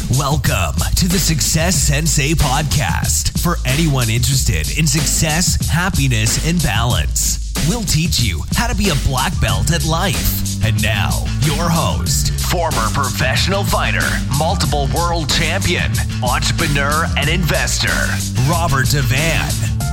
Welcome to the Success Sensei podcast for anyone interested in success, happiness, and balance. We'll teach you how to be a black belt at life. And now, your host, former professional fighter, multiple world champion, entrepreneur, and investor, Robert Devan.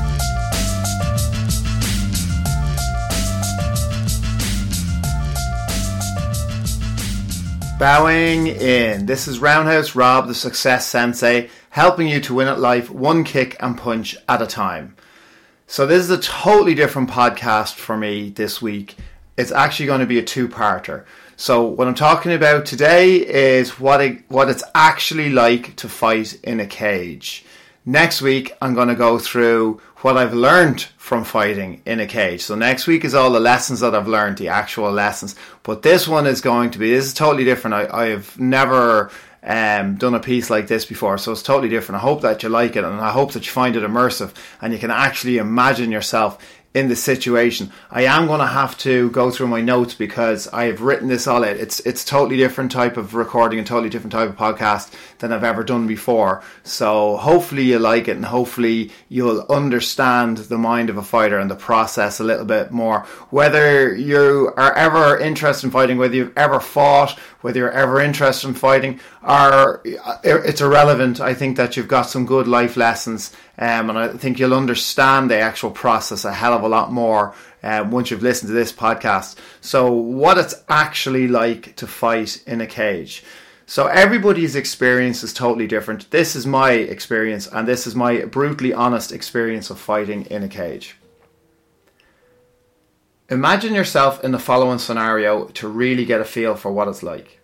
Bowing in. This is Roundhouse Rob, the Success Sensei, helping you to win at life one kick and punch at a time. So this is a totally different podcast for me this week. It's actually going to be a two-parter. So what I'm talking about today is what it's actually like to fight in a cage. Next week, I'm going to go through what I've learned from fighting in a cage. So next week is all the lessons that I've learned, the actual lessons. But this one is this is totally different. I have never done a piece like this before, so it's totally different. I hope that you like it, and I hope that you find it immersive and you can actually imagine yourself in the situation. I am going to have to go through my notes because I have written this all out. It's totally different type of recording and totally different type of podcast than I've ever done before. So hopefully you like it, and hopefully you'll understand the mind of a fighter and the process a little bit more. Whether you are ever interested in fighting, whether you've ever fought, whether you're ever interested in fighting, or it's irrelevant. I think that you've got some good life lessons, and I think you'll understand the actual process a hell of a lot more once you've listened to this podcast. So what it's actually like to fight in a cage. So everybody's experience is totally different. This is my experience, and this is my brutally honest experience of fighting in a cage. Imagine yourself in the following scenario to really get a feel for what it's like.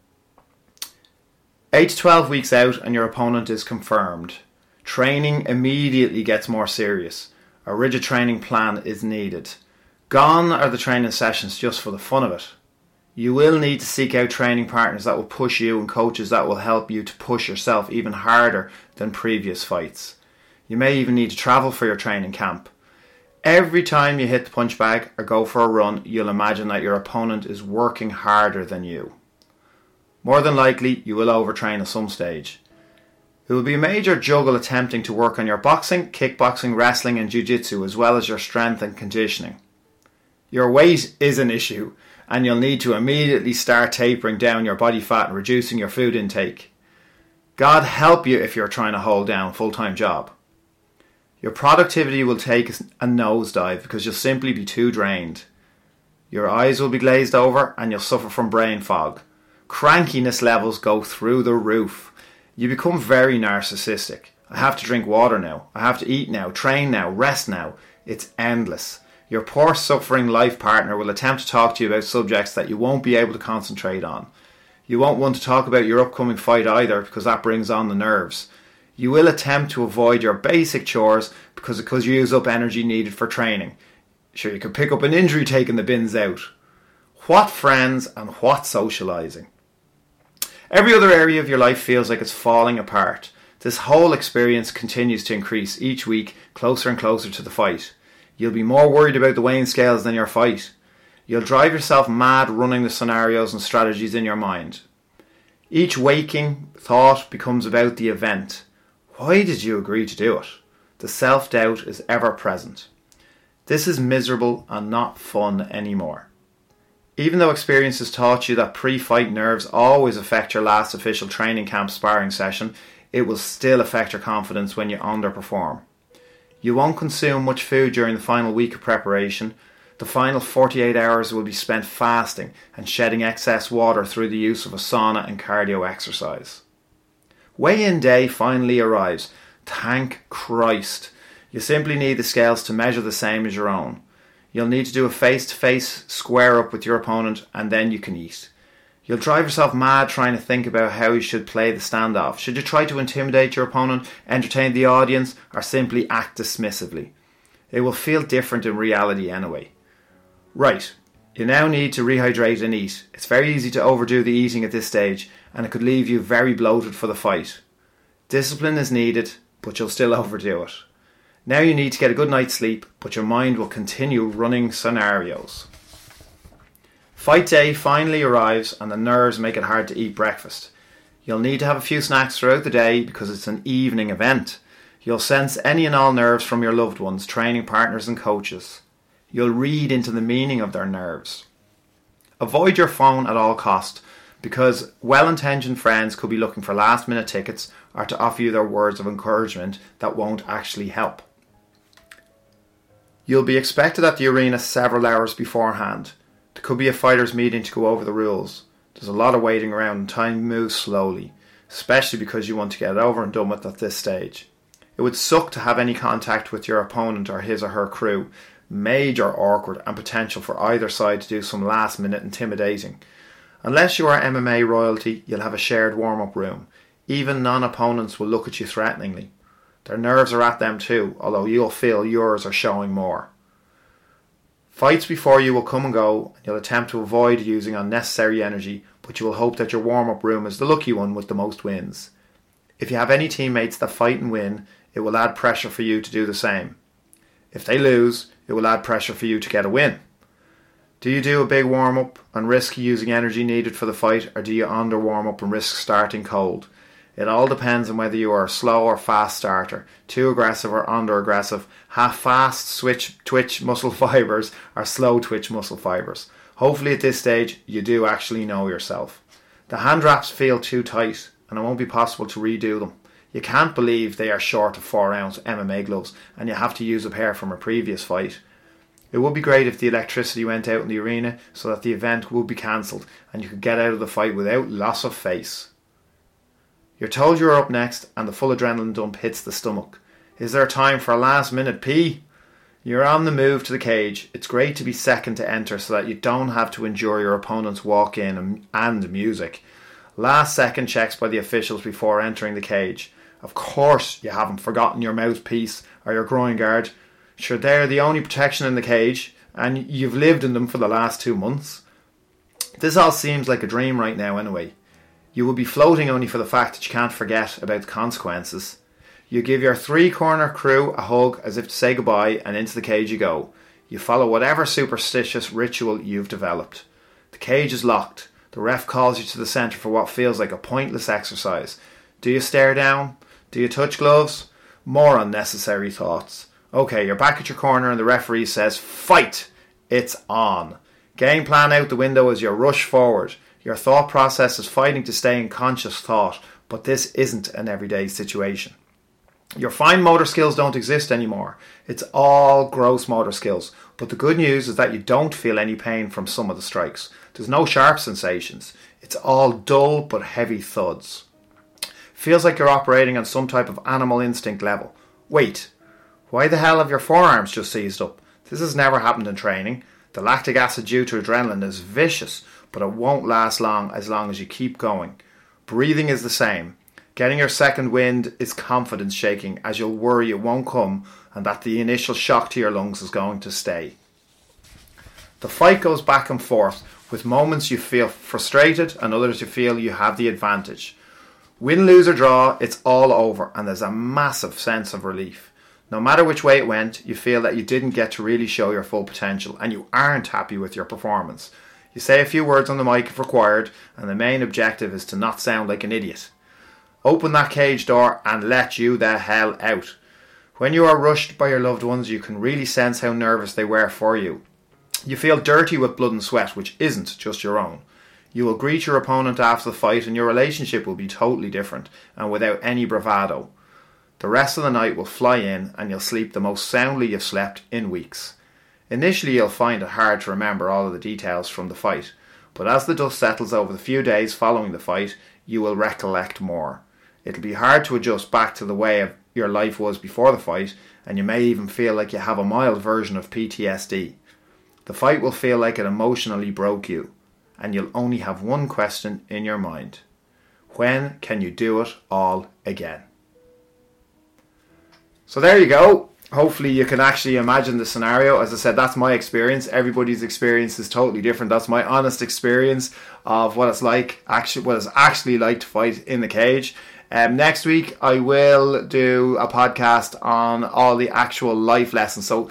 8 to 12 weeks out and your opponent is confirmed. Training immediately gets more serious. A rigid training plan is needed. Gone are the training sessions just for the fun of it. You will need to seek out training partners that will push you and coaches that will help you to push yourself even harder than previous fights. You may even need to travel for your training camp. Every time you hit the punch bag or go for a run, you'll imagine that your opponent is working harder than you. More than likely, you will overtrain at some stage. It will be a major juggle attempting to work on your boxing, kickboxing, wrestling and jiu-jitsu, as well as your strength and conditioning. Your weight is an issue, and you'll need to immediately start tapering down your body fat and reducing your food intake. God help you if you're trying to hold down a full-time job. Your productivity will take a nosedive because you'll simply be too drained. Your eyes will be glazed over and you'll suffer from brain fog. Crankiness levels go through the roof. You become very narcissistic. I have to drink water now. I have to eat now, train now, rest now. It's endless. Your poor suffering life partner will attempt to talk to you about subjects that you won't be able to concentrate on. You won't want to talk about your upcoming fight either because that brings on the nerves. You will attempt to avoid your basic chores because you use up energy needed for training. Sure, you could pick up an injury taking the bins out. What friends and what socialising. Every other area of your life feels like it's falling apart. This whole experience continues to increase each week, closer and closer to the fight. You'll be more worried about the weighing scales than your fight. You'll drive yourself mad running the scenarios and strategies in your mind. Each waking thought becomes about the event. Why did you agree to do it? The self-doubt is ever present. This is miserable and not fun anymore. Even though experience has taught you that pre-fight nerves always affect your last official training camp sparring session, it will still affect your confidence when you underperform. You won't consume much food during the final week of preparation. The final 48 hours will be spent fasting and shedding excess water through the use of a sauna and cardio exercise. Weigh-in day finally arrives. Thank Christ. You simply need the scales to measure the same as your own. You'll need to do a face-to-face square up with your opponent, and then you can eat. You'll drive yourself mad trying to think about how you should play the standoff. Should you try to intimidate your opponent, entertain the audience, or simply act dismissively? It will feel different in reality anyway. Right, you now need to rehydrate and eat. It's very easy to overdo the eating at this stage, and it could leave you very bloated for the fight. Discipline is needed, but you'll still overdo it. Now you need to get a good night's sleep, but your mind will continue running scenarios. Fight day finally arrives and the nerves make it hard to eat breakfast. You'll need to have a few snacks throughout the day because it's an evening event. You'll sense any and all nerves from your loved ones, training partners and coaches. You'll read into the meaning of their nerves. Avoid your phone at all cost because well-intentioned friends could be looking for last-minute tickets or to offer you their words of encouragement that won't actually help. You'll be expected at the arena several hours beforehand. There could be a fighters' meeting to go over the rules. There's a lot of waiting around and time moves slowly, especially because you want to get it over and done with at this stage. It would suck to have any contact with your opponent or his or her crew. Major awkward and potential for either side to do some last minute intimidating. Unless you are MMA royalty, you'll have a shared warm-up room. Even non-opponents will look at you threateningly. Their nerves are at them too, although you'll feel yours are showing more. Fights before you will come and go, and you'll attempt to avoid using unnecessary energy, but you will hope that your warm-up room is the lucky one with the most wins. If you have any teammates that fight and win, it will add pressure for you to do the same. If they lose, it will add pressure for you to get a win. Do you do a big warm-up and risk using energy needed for the fight, or do you under warm-up and risk starting cold? It all depends on whether you are a slow or fast starter, too aggressive or under aggressive, have fast twitch muscle fibres or slow twitch muscle fibres. Hopefully at this stage you do actually know yourself. The hand wraps feel too tight and it won't be possible to redo them. You can't believe they are short of 4-ounce MMA gloves and you have to use a pair from a previous fight. It would be great if the electricity went out in the arena so that the event would be cancelled and you could get out of the fight without loss of face. You're told you're up next and the full adrenaline dump hits the stomach. Is there time for a last minute pee? You're on the move to the cage. It's great to be second to enter so that you don't have to endure your opponent's walk in and music. Last second checks by the officials before entering the cage. Of course you haven't forgotten your mouthpiece or your groin guard. Sure, they're the only protection in the cage and you've lived in them for the last 2 months. This all seems like a dream right now anyway. You will be floating only for the fact that you can't forget about the consequences. You give your 3-corner crew a hug as if to say goodbye and into the cage you go. You follow whatever superstitious ritual you've developed. The cage is locked. The ref calls you to the centre for what feels like a pointless exercise. Do you stare down? Do you touch gloves? More unnecessary thoughts. Okay, you're back at your corner and the referee says, fight! It's on. Game plan out the window as you rush forward. Your thought process is fighting to stay in conscious thought, but this isn't an everyday situation. Your fine motor skills don't exist anymore. It's all gross motor skills. But the good news is that you don't feel any pain from some of the strikes. There's no sharp sensations. It's all dull but heavy thuds. Feels like you're operating on some type of animal instinct level. Wait, why the hell have your forearms just seized up? This has never happened in training. The lactic acid due to adrenaline is vicious, but it won't last long as you keep going. Breathing is the same. Getting your second wind is confidence shaking as you'll worry it won't come and that the initial shock to your lungs is going to stay. The fight goes back and forth, with moments you feel frustrated and others you feel you have the advantage. Win, lose or draw, it's all over and there's a massive sense of relief. No matter which way it went, you feel that you didn't get to really show your full potential and you aren't happy with your performance. You say a few words on the mic if required, and the main objective is to not sound like an idiot. Open that cage door and let you the hell out. When you are rushed by your loved ones, you can really sense how nervous they were for you. You feel dirty with blood and sweat, which isn't just your own. You will greet your opponent after the fight and your relationship will be totally different and without any bravado. The rest of the night will fly in and you'll sleep the most soundly you've slept in weeks. Initially you'll find it hard to remember all of the details from the fight, but as the dust settles over the few days following the fight, you will recollect more. It'll be hard to adjust back to the way your life was before the fight, and you may even feel like you have a mild version of PTSD. The fight will feel like it emotionally broke you, and you'll only have one question in your mind. When can you do it all again? So there you go. Hopefully you can actually imagine the scenario. As I said, that's my experience. Everybody's experience is totally different. That's my honest experience of what it's actually like to fight in the cage. Next week I will do a podcast on all the actual life lessons. So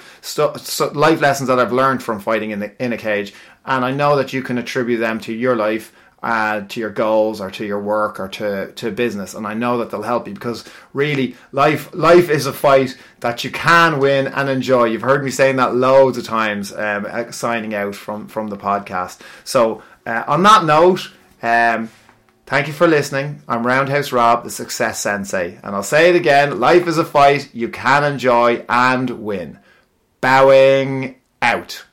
life lessons that I've learned from fighting in a cage, and I know that you can attribute them to your life to your goals or to your work or to business. And I know that they'll help you, because really life is a fight that you can win and enjoy. You've heard me saying that loads of times, signing out from the podcast. So on that note, thank you for listening. I'm Roundhouse Rob, the Success Sensei. And I'll say it again, life is a fight you can enjoy and win. Bowing out.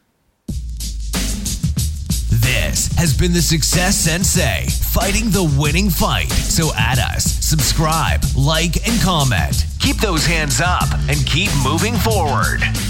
This has been the Success Sensei, fighting the winning fight. So add us, subscribe, like, and comment. Keep those hands up and keep moving forward.